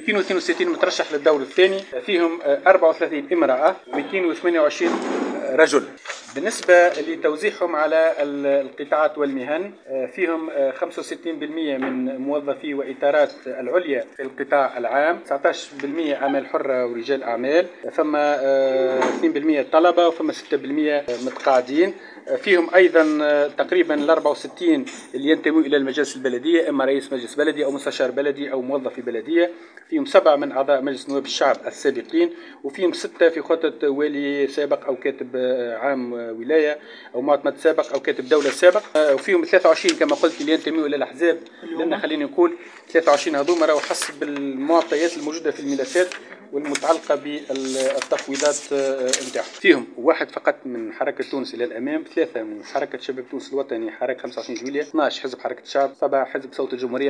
262 مترشح للدور الثاني، فيهم 34 امرأة و228 رجل. بالنسبة لتوزيعهم على القطاعات والمهن، فيهم 65% من موظفي وإطارات العليا في القطاع العام، 19% أعمال حرة ورجال أعمال، فما 2% طلبة وفما 6% متقاعدين. فيهم أيضا تقريبا 64 اللي ينتموا إلى المجالس البلدية، إما رئيس مجلس بلدي أو مستشار بلدي أو موظف بلدية. فيهم 7 من أعضاء مجلس نواب الشعب السابقين، وفيهم 6 في خطة والي سابق أو كاتب عام ولاية أو معتمد سابق أو كاتب دولة سابق. وفيهم 23 كما قلت اللي ينتموا إلى الأحزاب، لأن خليني نقول 23 هذوما راهو حسب المعطيات الموجودة في الملفات والمتعلقة بالتفويضات نتاعهم. فيهم 1 فقط من حركة تونس إلى الأمام، 3 من حركة شباب تونس الوطني حركة 25 جويلية، 12 حزب حركة الشعب، 7 حزب صوت الجمهورية.